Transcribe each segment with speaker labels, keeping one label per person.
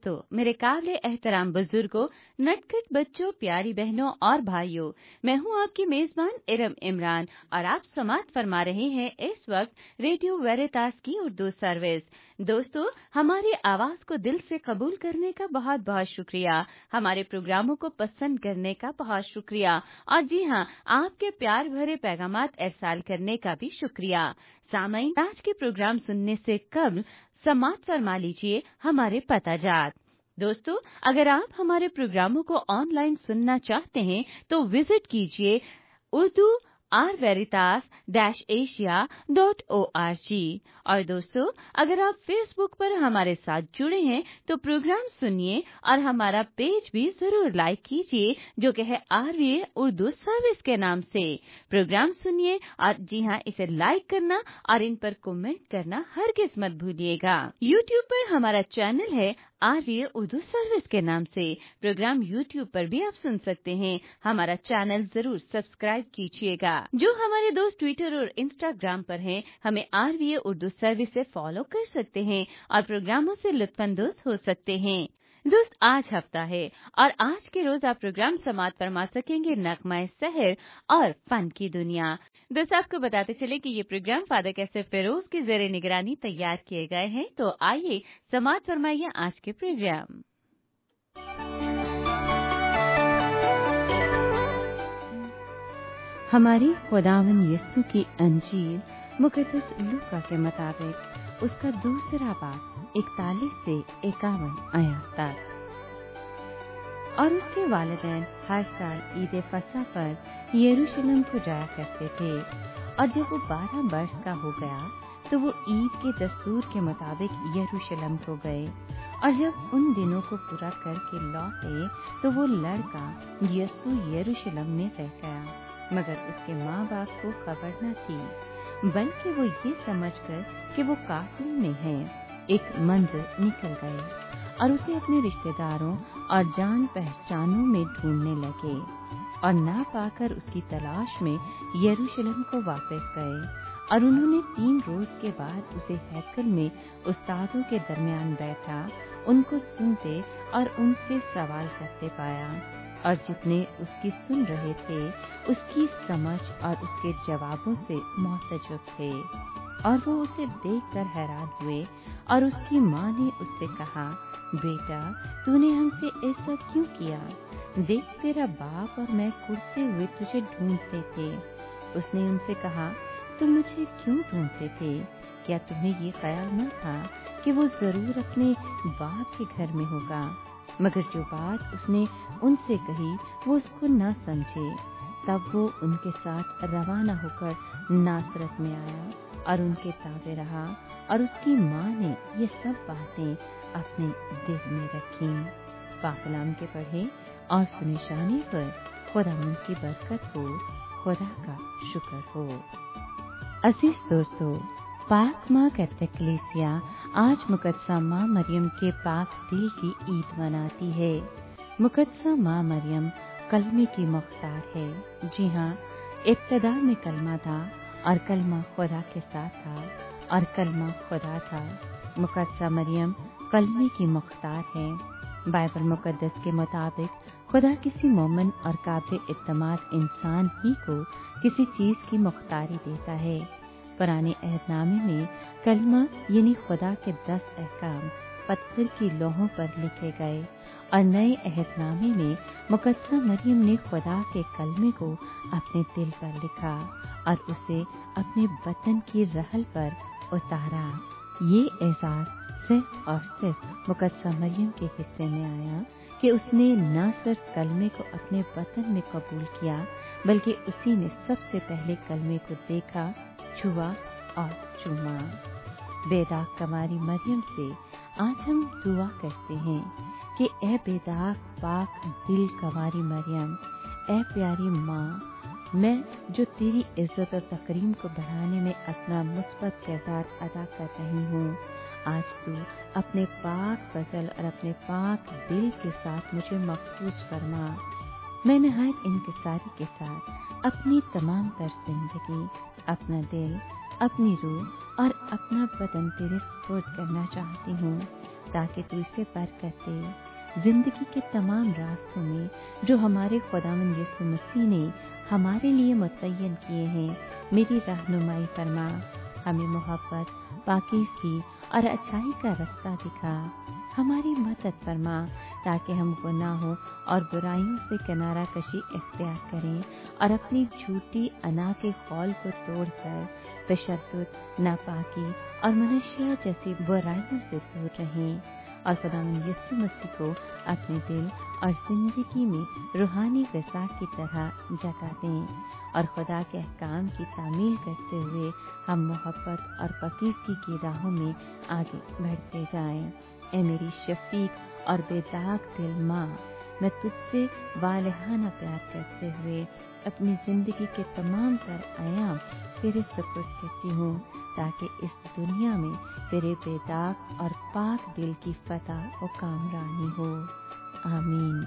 Speaker 1: दोस्तों, मेरे काबिल एहतराम बुजुर्गों, नटखट बच्चों, प्यारी बहनों और भाइयों, मैं हूं आपकी मेजबान इरम इमरान और आप समाअत फरमा रहे हैं इस वक्त रेडियो वेरितास की उर्दू सर्विस। दोस्तों, हमारी आवाज को दिल से कबूल करने का बहुत बहुत शुक्रिया, हमारे प्रोग्रामों को पसंद करने का बहुत शुक्रिया और जी हां, आपके प्यार भरे पैगामात इरसाल करने का भी शुक्रिया। सामईन, आज के प्रोग्राम सुनने से कबल समाअत फरमा लीजिए हमारे पताजात। दोस्तों, अगर आप हमारे प्रोग्रामों को ऑनलाइन सुनना चाहते हैं तो विजिट कीजिए urdu-asia.org। और दोस्तों, अगर आप फेसबुक पर हमारे साथ जुड़े हैं तो प्रोग्राम सुनिए और हमारा पेज भी जरूर लाइक कीजिए, जो कि है RVA उर्दू सर्विस के नाम से। प्रोग्राम सुनिए और जी हां, इसे लाइक करना और इन पर कमेंट करना हरगिज मत भूलिएगा। यूट्यूब पर हमारा चैनल है RVA उर्दू सर्विस के नाम से। प्रोग्राम यूट्यूब पर भी आप सुन सकते हैं। हमारा चैनल जरूर सब्सक्राइब कीजिएगा। जो हमारे दोस्त ट्विटर और इंस्टाग्राम पर हैं, हमें RVA उर्दू सर्विस से फॉलो कर सकते हैं और प्रोग्रामों से लुत्फानंदोज हो सकते हैं। दोस्त, आज हफ्ता है और आज के रोज आप प्रोग्राम समाअत फरमा सकेंगे नगमा सहर और फन की दुनिया। दोस्त, आपको बताते चले कि ये प्रोग्राम फादर कैसे फिरोज की जेर निगरानी तैयार किए गए हैं। तो आइए समाअत फरमाइए आज के प्रोग्राम। हमारी खुदावन यीशु की अंजील मुकद्दस लूका के मुताबिक उसका दूसरा बाब 41 से 51 आयत तक। और उसके वालिदैन हर साल ईद फसह पर यरूशलेम को जाया करते थे, और जब वो 12 वर्ष का हो गया तो वो ईद के दस्तूर के मुताबिक यरूशलेम को गए। और जब उन दिनों को पूरा करके लौटे तो वो लड़का यीशु यरूशलेम में रह गया, मगर उसके माँ बाप को खबर न थी, बल्कि वो ये समझकर कि वो काफिले में है, एक मंदिर निकल गए और उसे अपने रिश्तेदारों और जान पहचानों में ढूंढने लगे, और ना पाकर उसकी तलाश में यरूशलेम को वापस गए। और उन्होंने 3 रोज के बाद उसे हैकल में उस्तादों के दरमियान बैठा उनको सुनते और उनसे सवाल करते पाया। और जितने उसकी सुन रहे थे उसकी समझ और उसके जवाबों से मुतअज्जब थे, और वो उसे देखकर हैरान हुए। और उसकी माँ ने उससे कहा, बेटा, तूने हमसे ऐसा क्यों किया? देख, तेरा बाप और मैं कुड़ते हुए तुझे ढूंढते थे। उसने उनसे कहा, तुम मुझे क्यों ढूंढते थे? क्या तुम्हें ये ख्याल न था कि वो जरूर अपने बाप के घर में होगा? मगर जो बात उसने उनसे कही वो उसको न समझे। तब वो उनके साथ रवाना होकर नासरत में आया और उनके ताबे रहा, और उसकी माँ ने ये सब बातें अपने दिल में रखी। पाक कलाम के पढ़े और सुने जाने पर खुदावंद की बरकत हो, खुदा का शुक्र हो। अजीज दोस्तों, पाक माँ कैथोलिक कलीसिया आज मुकद्दसा माँ मरियम के पाक दिल की ईद मनाती है। मुकद्दसा माँ मरियम कलमे की मुख्तार है। जी हाँ, इब्तिदा में कलमा था और कलमा खुदा के साथ था और कलमा खुदा था। मुकद्दसा मरियम कलमे की मुख्तार है। बाइबल मुकद्दस के मुताबिक खुदा किसी मोमिन और काबिल इत्तमाद इंसान ही को किसी चीज की मुख्तारी देता है। पुराने अहदनामे में कलमा यानी खुदा के 10 अहकाम पत्थर की लोहों पर लिखे गए, और नए अहदनामे में मुकद्दसा मरियम ने खुदा के कलमे को अपने दिल पर लिखा और उसे अपने बतन की रहल पर उतारा। ये एजाज सिर्फ और सिर्फ मुकद्दसा मरियम के हिस्से में आया कि उसने न सिर्फ कलमे को अपने बतन में कबूल किया, बल्कि उसी ने सबसे पहले कलमे को देखा, छुआ और चूमा। बेदाग कमारी मरियम से आज हम दुआ करते हैं कि ए बेदाग पाक दिल कमारी मरियम, ए प्यारी माँ, मैं जो तेरी इज्जत और तकरीम को बढ़ाने में अपना मुस्बत किरदार अदा कर रही हूँ, आज तू अपने पाक फजल और अपने पाक दिल के साथ मुझे मखसूस फरमा। मैं नहायत इंकिसारी के साथ अपनी तमाम तर जिंदगी, अपना दिल, अपनी रूह और अपना बदन तेरे सुपुर्द करना चाहती हूँ, تاکہ تو اسے برکت دے۔ زندگی کے تمام راستوں میں جو ہمارے خداوند یسوع مسیح نے ہمارے لیے متعین کیے ہیں، میری رہنمائی فرما، ہمیں محبت، پاکیزگی اور اچھائی کا رستہ دکھا، ہماری مدد فرما تاکہ ہم گناہوں اور برائیوں سے کنارہ کشی اختیار کریں اور اپنی جھوٹی انا کے خول کو توڑ کر تشدد، ناپاکی اور منشیات جیسی برائیوں سے دور رہیں، اور خداوند یسوع مسیح کو اپنے دل اور زندگی میں روحانی غذا کی طرح جگہ دیں، اور خدا کے احکام کی تعمیل کرتے ہوئے ہم محبت اور پاکیزگی کی راہوں میں آگے بڑھتے جائیں۔ اے میری شفیق اور بے داغ دل ماں، میں تجھ سے والہانہ پیار کرتے ہوئے اپنی زندگی کے تمام تر ایام تیرے سپرد کرتی ہوں، تاکہ اس دنیا میں تیرے بے داغ اور پاک دل کی فتح و کامرانی ہو۔ آمین۔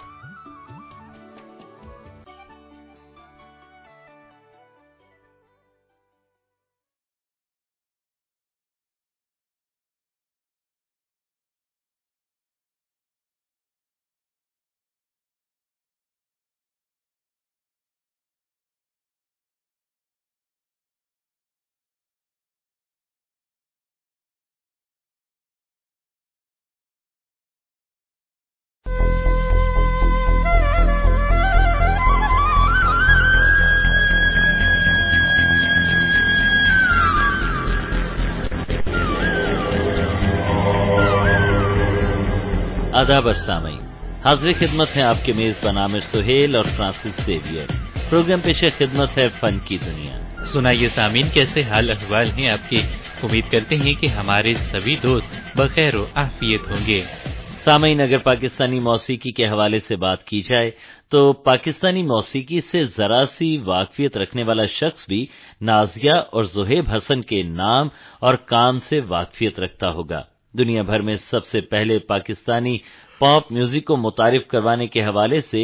Speaker 2: آداب سامعین، حاضر خدمت ہیں آپ کے میزبان عامر سہیل اور فرانسس زیویئر۔ پروگرام پیش خدمت ہے فن کی دنیا۔
Speaker 3: سنائیے سامعین، کیسے حال احوال ہیں آپ کے؟ امید کرتے ہیں کہ ہمارے سبھی دوست بخیر و عافیت ہوں گے۔
Speaker 2: سامعین، اگر پاکستانی موسیقی کے حوالے سے بات کی جائے تو پاکستانی موسیقی سے ذرا سی واقفیت رکھنے والا شخص بھی نازیہ اور زہیب حسن کے نام اور کام سے واقفیت رکھتا ہوگا۔ دنیا بھر میں سب سے پہلے پاکستانی پاپ میوزک کو متعارف کروانے کے حوالے سے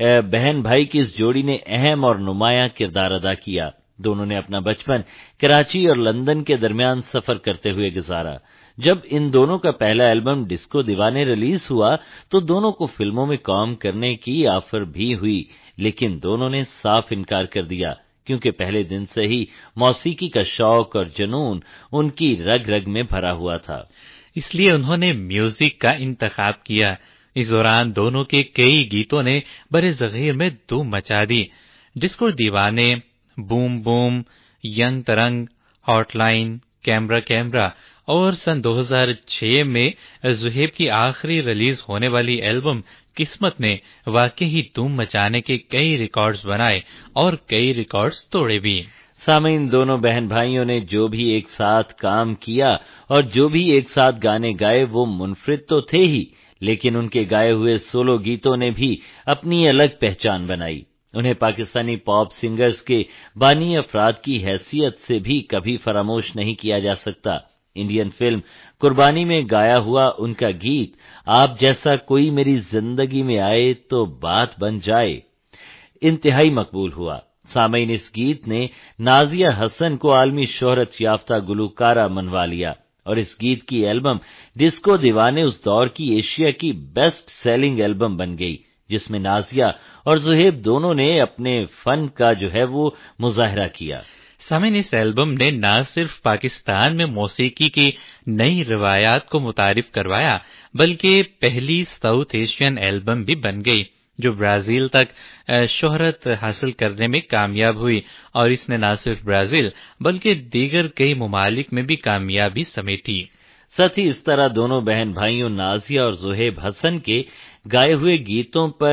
Speaker 2: بہن بھائی کی اس جوڑی نے اہم اور نمایاں کردار ادا کیا۔ دونوں نے اپنا بچپن کراچی اور لندن کے درمیان سفر کرتے ہوئے گزارا۔ جب ان دونوں کا پہلا البم ڈسکو دیوانے ریلیز ہوا تو دونوں کو فلموں میں کام کرنے کی آفر بھی ہوئی، لیکن دونوں نے صاف انکار کر دیا، کیونکہ پہلے دن سے ہی موسیقی کا شوق اور جنون ان کی رگ رگ میں بھرا ہوا تھا۔
Speaker 3: اس لیے انہوں نے میوزک کا انتخاب کیا۔ اس دوران دونوں کے کئی گیتوں نے برے صغیر میں دھوم مچا دی۔ Disco Deewane, Boom Boom, Young Tarang, Hotline, Camera Camera اور سن 2006 میں زہیب کی آخری ریلیز ہونے والی البم قسمت نے واقعی دھوم مچانے کے کئی ریکارڈز بنائے اور کئی ریکارڈز توڑے بھی۔
Speaker 2: سامعین، دونوں بہن بھائیوں نے جو بھی ایک ساتھ کام کیا اور جو بھی ایک ساتھ گانے گائے وہ منفرد تو تھے ہی، لیکن ان کے گائے ہوئے سولو گیتوں نے بھی اپنی الگ پہچان بنائی۔ انہیں پاکستانی پاپ سنگرز کے بانی افراد کی حیثیت سے بھی کبھی فراموش نہیں کیا جا سکتا۔ انڈین فلم قربانی میں گایا ہوا ان کا گیت آپ جیسا کوئی میری زندگی میں آئے تو بات بن جائے انتہائی مقبول ہوا۔ سامعین، اس گیت نے نازیہ حسن کو عالمی شہرت یافتہ گلوکارہ منوا لیا، اور اس گیت کی البم ڈسکو دیوانے اس دور کی ایشیا کی بیسٹ سیلنگ البم بن گئی، جس میں نازیہ اور زہیب دونوں نے اپنے فن کا وہ مظاہرہ کیا۔
Speaker 3: سامعین، اس البم نے نہ صرف پاکستان میں موسیقی کی نئی روایات کو متعارف کروایا، بلکہ پہلی ساؤتھ ایشین البم بھی بن گئی جو برازیل تک شہرت حاصل کرنے میں کامیاب ہوئی، اور اس نے نہ صرف برازیل بلکہ دیگر کئی ممالک میں بھی کامیابی سمیٹی۔
Speaker 2: ساتھ ہی اس طرح دونوں بہن بھائیوں نازیہ اور زہیب حسن کے گائے ہوئے گیتوں پر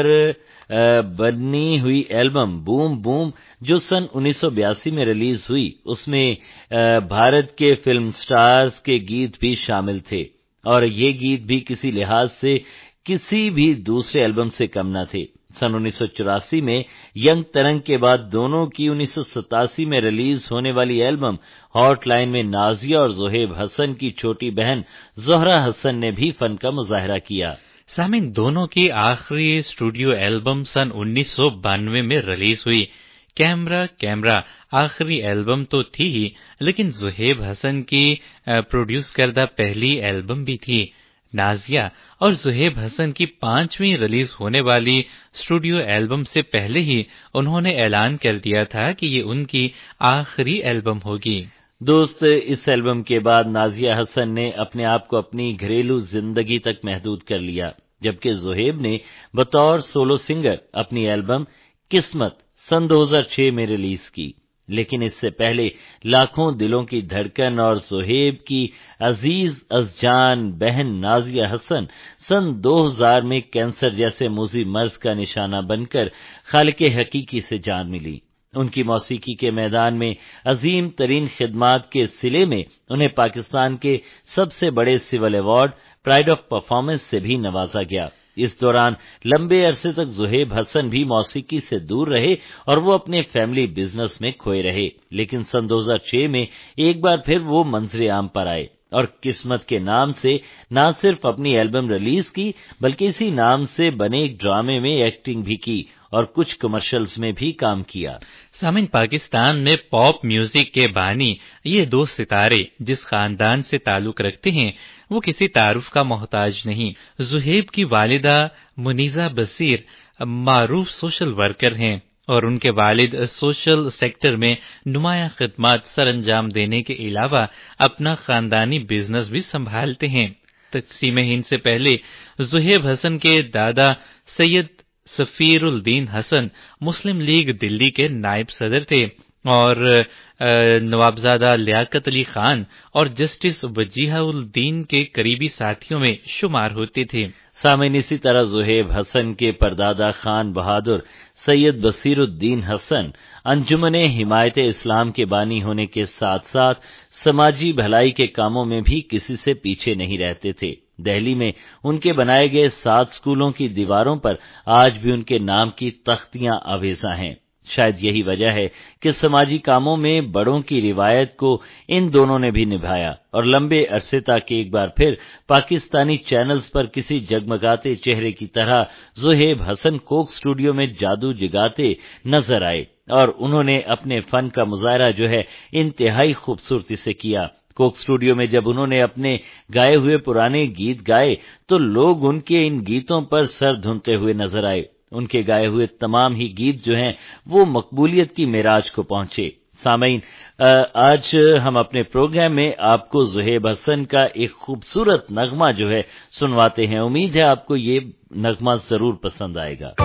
Speaker 2: بنی ہوئی البم بوم بوم جو سن 1982 میں ریلیز ہوئی، اس میں بھارت کے فلم سٹارز کے گیت بھی شامل تھے، اور یہ گیت بھی کسی لحاظ سے کسی بھی دوسرے البم سے کم نہ تھے۔ سن 1984 میں ینگ ترنگ کے بعد دونوں کی 1987 میں ریلیز ہونے والی البم ہاٹ لائن میں نازیہ اور زہیب حسن کی چھوٹی بہن زہرہ حسن نے بھی فن کا مظاہرہ کیا۔
Speaker 3: سامعین، دونوں کی آخری اسٹوڈیو البم سن 1992 میں ریلیز ہوئی۔ کیمرہ کیمرہ آخری البم تو تھی ہی، لیکن زہیب حسن کی پروڈیوس کردہ پہلی البم بھی تھی۔ نازیہ اور زہیب حسن کی 5ویں ریلیز ہونے والی اسٹوڈیو ایلبم سے پہلے ہی انہوں نے اعلان کر دیا تھا کہ یہ ان کی آخری ایلبم ہوگی۔
Speaker 2: دوست، اس ایلبم کے بعد نازیہ حسن نے اپنے آپ کو اپنی گھریلو زندگی تک محدود کر لیا، جبکہ زہیب نے بطور سولو سنگر اپنی ایلبم قسمت سن 2006 میں ریلیز کی۔ لیکن اس سے پہلے لاکھوں دلوں کی دھڑکن اور زہیب کی عزیز از جان بہن نازیہ حسن سن 2000 میں کینسر جیسے موذی مرض کا نشانہ بن کر خالق حقیقی سے جان ملی۔ ان کی موسیقی کے میدان میں عظیم ترین خدمات کے صلے میں انہیں پاکستان کے سب سے بڑے civil award Pride of Performance سے بھی نوازا گیا۔ اس دوران لمبے عرصے تک زہیب حسن بھی موسیقی سے دور رہے اور وہ اپنے فیملی بزنس میں کھوئے رہے، لیکن سن 2006 میں ایک بار پھر وہ منظر عام پر آئے اور قسمت کے نام سے نہ صرف اپنی ایلبم ریلیز کی بلکہ اسی نام سے بنے ایک ڈرامے میں ایکٹنگ بھی کی اور کچھ کمرشلز میں بھی کام کیا۔
Speaker 3: سامعین، پاکستان میں پاپ میوزک کے بانی یہ دو ستارے جس خاندان سے تعلق رکھتے ہیں وہ کسی تعارف کا محتاج نہیں۔ زہیب کی والدہ منیزہ بصیر معروف سوشل ورکر ہیں اور ان کے والد سوشل سیکٹر میں نمایاں خدمات سر انجام دینے کے علاوہ اپنا خاندانی بزنس بھی سنبھالتے ہیں۔ تقسیم ہند سے پہلے زہیب حسن کے دادا سید سفیر الدین حسن مسلم لیگ دلی کے نائب صدر تھے اور نوابزادہ لیاقت علی خان اور جسٹس وجیہہ الدین کے قریبی ساتھیوں میں شمار ہوتے تھے۔
Speaker 2: سامعین، اسی طرح زہیب حسن کے پردادا خان بہادر سید بصیر الدین حسن انجمن حمایت اسلام کے بانی ہونے کے ساتھ ساتھ سماجی بھلائی کے کاموں میں بھی کسی سے پیچھے نہیں رہتے تھے۔ دہلی میں ان کے بنائے گئے 7 سکولوں کی دیواروں پر آج بھی ان کے نام کی تختیاں آویزاں ہیں۔ شاید یہی وجہ ہے کہ سماجی کاموں میں بڑوں کی روایت کو ان دونوں نے بھی نبھایا اور لمبے عرصے تک ایک بار پھر پاکستانی چینلز پر کسی جگمگاتے چہرے کی طرح زہیب حسن کوک اسٹوڈیو میں جادو جگاتے نظر آئے اور انہوں نے اپنے فن کا مظاہرہ جو ہے انتہائی خوبصورتی سے کیا۔ کوک اسٹوڈیو میں جب انہوں نے اپنے گائے ہوئے پرانے گیت گائے تو لوگ ان کے ان گیتوں پر سر دھنتے ہوئے نظر آئے۔ ان کے گائے ہوئے تمام ہی گیت جو ہیں وہ مقبولیت کی معراج کو پہنچے۔ سامعین، آج ہم اپنے پروگرام میں آپ کو زہیب حسن کا ایک خوبصورت نغمہ جو ہے سنواتے ہیں۔ امید ہے آپ کو یہ نغمہ ضرور پسند آئے گا۔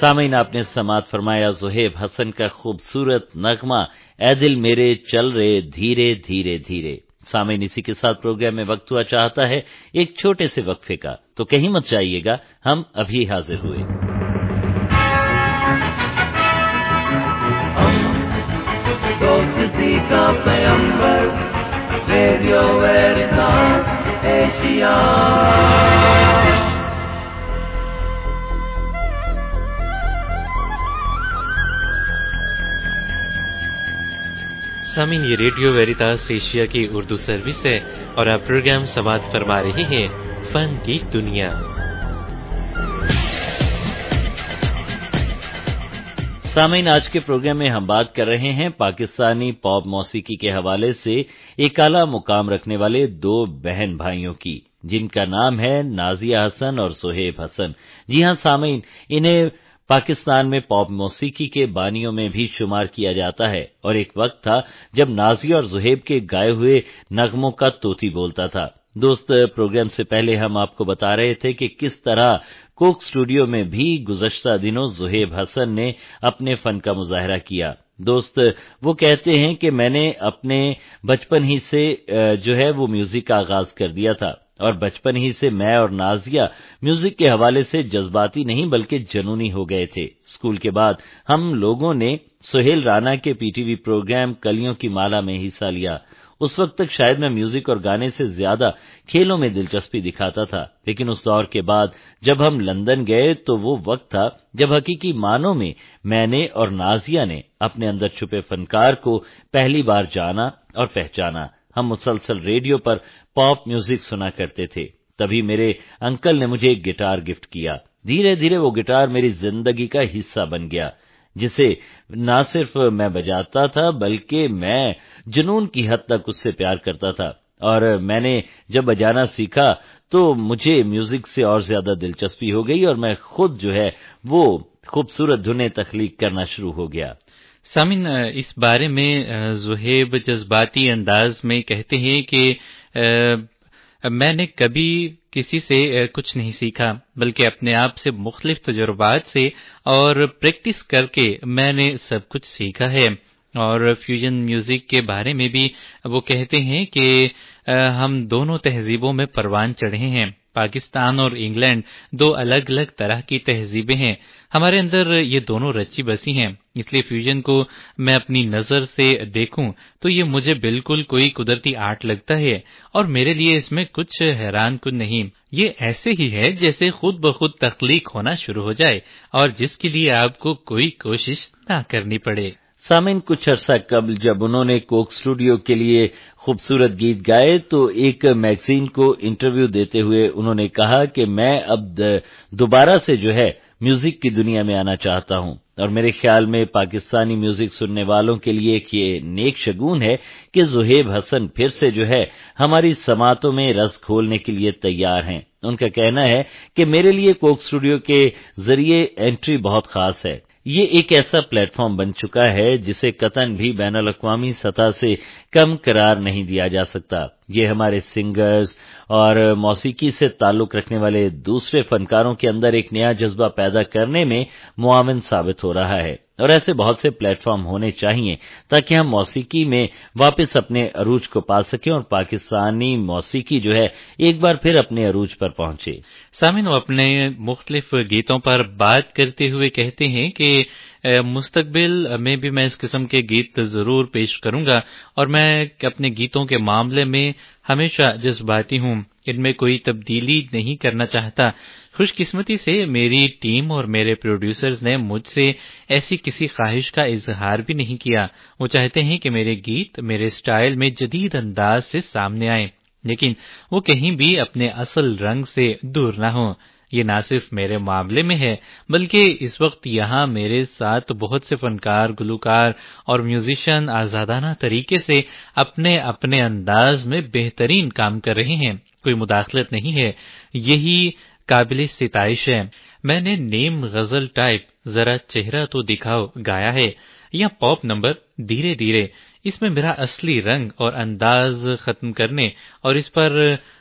Speaker 2: सामीन, आपने समात फरमाया ज़ुहैब हसन का खूबसूरत नगमा ऐ दिल मेरे चल रे धीरे धीरे धीरे। सामीन, इसी के साथ प्रोग्राम में वक्त हुआ चाहता है एक छोटे से वक्फे का, तो कहीं मत जाइएगा, हम अभी हाजिर हुए। का पैगंबर रेडियो वेरिटास एशिया।
Speaker 3: सामीन, ये रेडियो वेरिटास एशिया की उर्दू सर्विस है और आप प्रोग्राम समात फरमा रहे हैं फन की दुनिया।
Speaker 2: सामीन, आज के प्रोग्राम में हम बात कर रहे हैं पाकिस्तानी पॉप मौसीकी के हवाले से एक आला मुकाम रखने वाले दो बहन भाइयों की, जिनका नाम है नाजिया हसन और ज़ुहैब हसन। जी हां सामीन, इन्हें पाकिस्तान में पॉप मौसीकी के बानियों में भी शुमार किया जाता है और एक वक्त था जब नाजिया और ज़ुहैब के गाए हुए नगमों का तोती बोलता था। दोस्त, प्रोग्राम से पहले हम आपको बता रहे थे कि किस तरह कोक स्टूडियो में भी गुज़श्ता दिनों ज़ुहैब हसन ने अपने फन का मुजाहरा किया। दोस्त, वो कहते हैं कि मैंने अपने बचपन ही से जो है वो म्यूजिक का आगाज कर दिया था और बचपन ही से मैं और नाजिया म्यूजिक के हवाले से जज्बाती नहीं बल्कि जनूनी हो गए थे। स्कूल के बाद हम लोगों ने सुहेल राना के पीटीवी प्रोग्राम कलियों की माला में हिस्सा लिया। उस वक्त तक शायद मैं म्यूजिक और गाने से ज्यादा खेलों में दिलचस्पी दिखाता था, लेकिन उस दौर के बाद जब हम लंदन गए तो वो वक्त था जब हकीकी मानों में मैंने और नाजिया ने अपने अंदर छुपे फनकार को पहली बार जाना और पहचाना। हम मुसलसल रेडियो पर पॉप म्यूजिक सुना करते थे। तभी मेरे अंकल ने मुझे एक गिटार गिफ्ट किया। धीरे धीरे वो गिटार मेरी जिंदगी का हिस्सा बन गया, जिसे ना सिर्फ मैं बजाता था बल्कि मैं जुनून की हद तक उससे प्यार करता था। और मैंने जब बजाना सीखा तो मुझे म्यूजिक से और ज्यादा दिलचस्पी हो गई और मैं खुद जो है वो खूबसूरत धुनें तख्लीक करना शुरू हो गया।
Speaker 3: सामिन, इस बारे में ज़ुहैब जज्बाती अंदाज में कहते हैं कि मैंने कभी किसी से कुछ नहीं सीखा, बल्कि अपने आप से मुख्तलिफ तजुर्बात से और प्रैक्टिस करके मैंने सब कुछ सीखा है। और फ्यूजन म्यूजिक के बारे में भी वो कहते हैं कि हम दोनों तहजीबों में परवान चढ़े हैं। पाकिस्तान और इंग्लैंड दो अलग अलग तरह की तहजीबें हैं, हमारे अंदर ये दोनों रची बसी हैं, इसलिए फ्यूजन को मैं अपनी नजर से देखूं तो ये मुझे बिल्कुल कोई कुदरती आर्ट लगता है और मेरे लिए इसमें कुछ हैरान कुछ नहीं। ये ऐसे ही है जैसे खुद ब खुद तख्लीक होना शुरू हो जाए और जिसके लिए आपको कोई कोशिश ना करनी पड़े।
Speaker 2: सामिन, कुछ अरसा कबल जब उन्होंने कोक स्टूडियो के लिए खूबसूरत गीत गाए तो एक मैगजीन को इंटरव्यू देते हुए उन्होंने कहा कि मैं अब दोबारा से जो है म्यूजिक की दुनिया में आना चाहता हूं और मेरे ख्याल में पाकिस्तानी म्यूजिक सुनने वालों के लिए एक ये नेक शगुन है कि ज़ुहैब हसन फिर से जो है हमारी समातों में रस घोलने के लिए तैयार हैं। उनका कहना है कि मेरे लिए कोक स्टूडियो के जरिए एंट्री बहुत खास है। ये एक ऐसा प्लेटफॉर्म बन चुका है जिसे कतन भी बैनुल अक़वामी सतह से कम करार नहीं दिया जा सकता। ये हमारे सिंगर्स और मौसीकी से ताल्लुक रखने वाले दूसरे फनकारों के अंदर एक नया जज्बा पैदा करने में मुआविन साबित हो रहा है और ऐसे बहुत से प्लेटफॉर्म होने चाहिए ताकि हम मौसीकी में वापस अपने अरूज को पा सकें और पाकिस्तानी मौसीकी जो है एक बार फिर अपने अरूज पर पहुंचे।
Speaker 3: सामिन, वो अपने मुख्तलिफ गीतों पर बात करते हुए कहते हैं कि मुस्तकबिल में भी मैं इस किस्म के गीत जरूर पेश करूंगा और मैं अपने गीतों के मामले में हमेशा जज्बाती हूं, इनमें कोई तब्दीली नहीं करना चाहता। खुशकिस्मती से मेरी टीम और मेरे प्रोड्यूसर्स ने मुझसे ऐसी किसी ख्वाहिश का इजहार भी नहीं किया। वो चाहते हैं कि मेरे गीत मेरे स्टाइल में जदीद अंदाज से सामने आए, लेकिन वो कहीं भी अपने असल रंग से दूर ना हो। ये ना सिर्फ मेरे मामले में है बल्कि इस वक्त यहाँ मेरे साथ बहुत से फनकार, गुलकार और म्यूजिशियन आजादाना तरीके से अपने अपने अंदाज में बेहतरीन काम कर रहे हैं। कोई मुदाखलत नहीं है, यही काबिल सिताइश है। मैंने नेम गजल टाइप जरा चेहरा तो दिखाओ गाया है, या पॉप नंबर धीरे धीरे। इसमें मेरा असली रंग और अंदाज खत्म करने और इस पर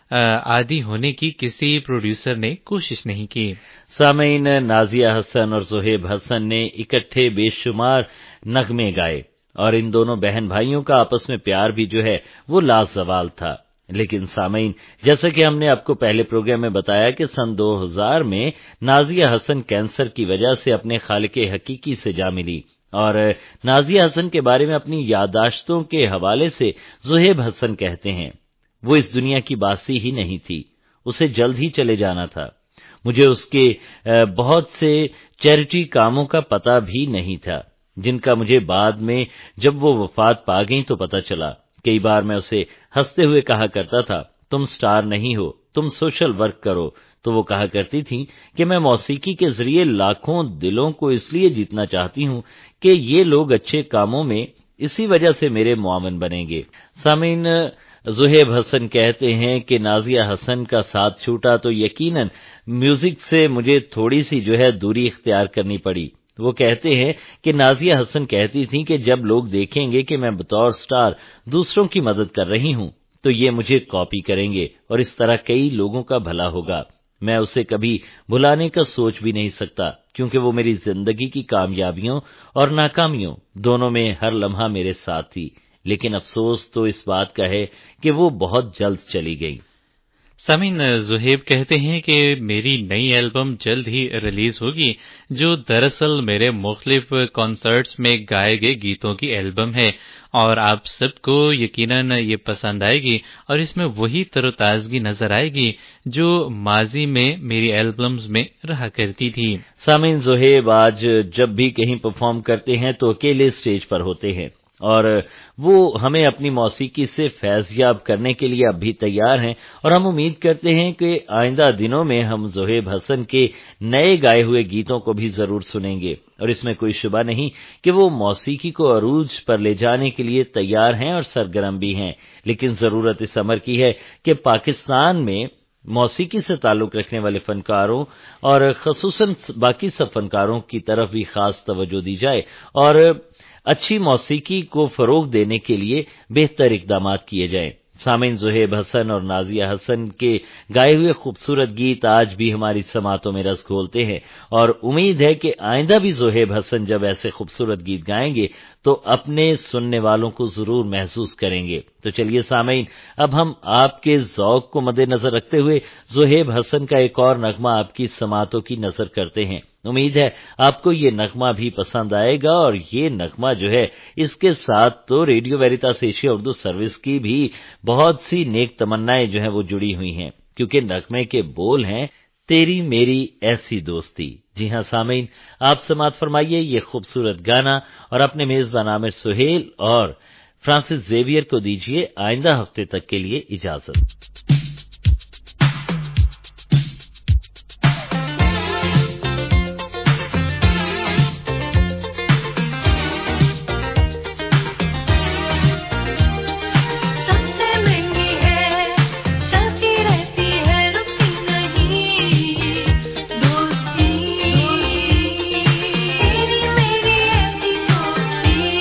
Speaker 3: आदी होने की किसी प्रोड्यूसर ने कोशिश नहीं की।
Speaker 2: सामीन, नाजिया हसन और ज़ुहैब हसन ने इकट्ठे बेशुमार नगमे गाए और इन दोनों बहन भाइयों का आपस में प्यार भी जो है वो लाजवाल था। लेकिन सामीन, जैसा कि हमने आपको पहले प्रोग्राम में बताया कि सन 2000 में नाजिया हसन कैंसर की वजह से अपने खालिके हकीकी से जा मिली और नाजिया हसन के बारे में अपनी याददाश्तों के हवाले से ज़ुहैब हसन कहते हैं, वो इस दुनिया की बासी ही नहीं थी, उसे जल्द ही चले जाना था। मुझे उसके बहुत से चैरिटी कामों का पता भी नहीं था, जिनका मुझे बाद में जब वो वफात पा गई तो पता चला। कई बार मैं उसे हंसते हुए कहा करता था, तुम स्टार नहीं हो, तुम सोशल वर्क करो। तो वो कहा करती थी कि मैं मौसीकी के जरिए लाखों दिलों को इसलिए जीतना चाहती हूँ कि ये लोग अच्छे कामों में इसी वजह से मेरे मुआवन बनेंगे। सामीन, ज़ुहैब हसन कहते हैं कि नाजिया हसन का साथ छूटा तो यकीनन म्यूजिक से मुझे थोड़ी सी जो है दूरी इख्तियार करनी पड़ी। वो कहते हैं कि नाजिया हसन कहती थी कि जब लोग देखेंगे कि मैं बतौर स्टार दूसरों की मदद कर रही हूं तो ये मुझे कॉपी करेंगे और इस तरह कई लोगों का भला होगा। मैं उसे कभी भुलाने का सोच भी नहीं सकता, क्योंकि वो मेरी जिंदगी की कामयाबियों और नाकामियों दोनों में हर लम्हा मेरे साथ थी। लेकिन अफसोस तो इस बात का है कि वो बहुत जल्द चली गई।
Speaker 3: सामीन, ज़ुहैब कहते हैं कि मेरी नई एल्बम जल्द ही रिलीज होगी, जो दरअसल मेरे मुख्तलिफ कॉन्सर्ट्स में गाए गए गीतों की एल्बम है और आप सबको यकीनन ये पसंद आएगी और इसमें वही तरोताजगी नजर आएगी जो माजी में मेरी एल्बम्स में रहा करती थी।
Speaker 2: सामीन, ज़ुहैब आज जब भी कहीं परफॉर्म करते हैं तो अकेले स्टेज पर होते हैं और वो हमें अपनी मौसीकी से फैज़याब करने के लिए अब भी तैयार हैं और हम उम्मीद करते हैं कि आइंदा दिनों में हम ज़ुहैब हसन के नए गाए हुए गीतों को भी जरूर सुनेंगे। और इसमें कोई शुबा नहीं कि वो मौसीकी को अरूज पर ले जाने के लिए तैयार हैं और सरगर्म भी हैं। लेकिन जरूरत इस अमर की है कि पाकिस्तान में मौसीकी से ताल्लुक रखने वाले फनकारों और खसूसन बाकी सब फनकारों की तरफ भी खास तवज्जो दी जाए और अच्छी मौसीकी को फरोग देने के लिए बेहतर इकदामात किए जाएं। सामीन, ज़ुहैब हसन और नाजिया हसन के गाए हुए खूबसूरत गीत आज भी हमारी समातों में रस घोलते हैं और उम्मीद है कि आइंदा भी ज़ुहैब हसन जब ऐसे खूबसूरत गीत गाएंगे तो अपने सुनने वालों को जरूर महसूस करेंगे। तो चलिए सामीन, अब हम आपके ज़ौक़ को मद्देनजर रखते हुए ज़ुहैब हसन का एक और नगमा आपकी समातों की नजर करते हैं। उम्मीद है आपको ये नगमा भी पसंद आएगा और ये नगमा जो है इसके साथ तो Radio Veritas Asia Urdu service की भी बहुत सी नेक तमन्नाएं जो है वो जुड़ी हुई हैं, क्योंकि नगमे के बोल हैं तेरी मेरी ऐसी दोस्ती। जी हां सामीन, आप समात फरमाइए ये खूबसूरत गाना और अपने मेजबान आमिर सुहेल और फ्रांसिस जेवियर को दीजिए आइंदा हफ्ते तक के लिए इजाजत।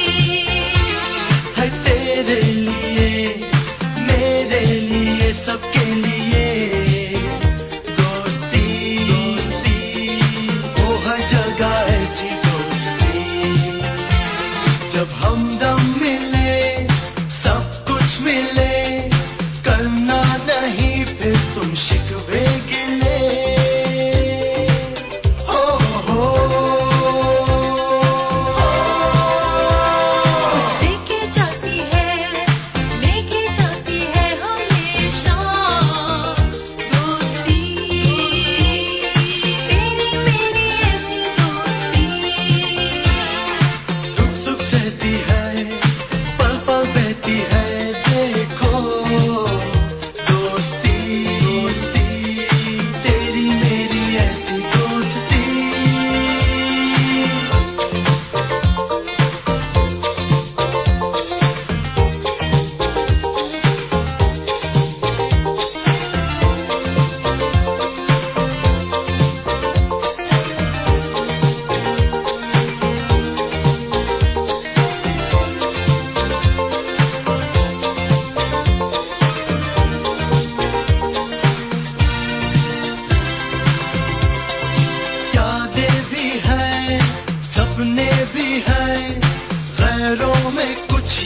Speaker 4: सबके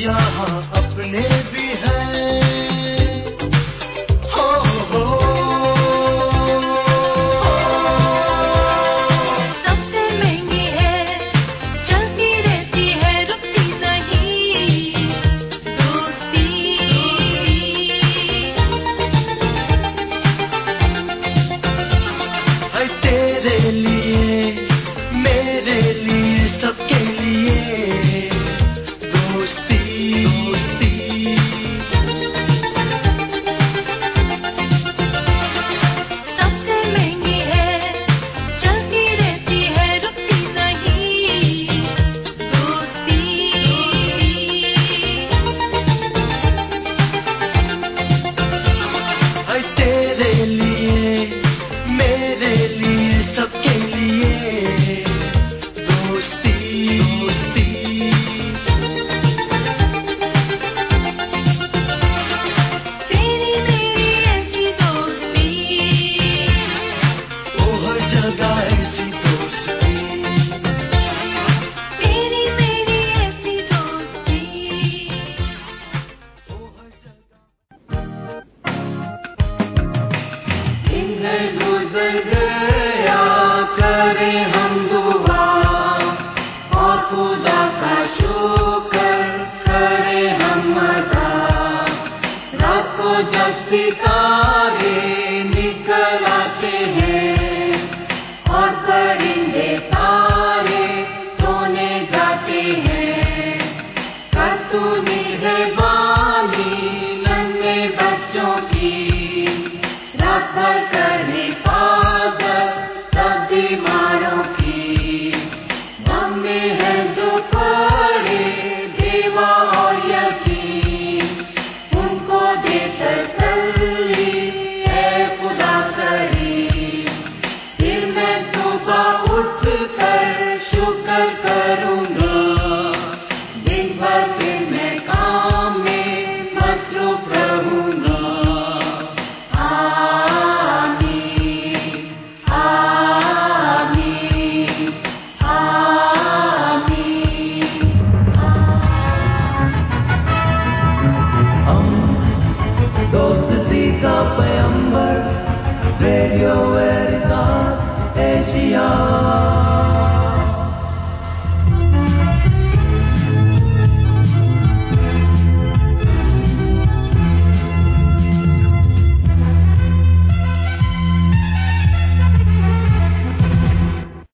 Speaker 4: यहाँ अपने भी हैं।
Speaker 5: सबसे महंगी है, चलती रहती है, रुकती नहीं दोस्ती।
Speaker 4: है तेरे लिए, मेरे लिए, सबके लिए दोस्ती दोस्ती।
Speaker 5: सबसे महंगी है, चलती रहती है, रुकती नहीं दोस्ती।
Speaker 4: है तेरे लिए, मेरे लिए, सबके लिए दोस्ती दोस्ती।
Speaker 5: तेरी मेरी ऐसी दोस्ती,
Speaker 4: वो हर जगह ऐसी दोस्ती।
Speaker 5: तेरी मेरी ऐसी दोस्ती।
Speaker 4: गुजर गया करे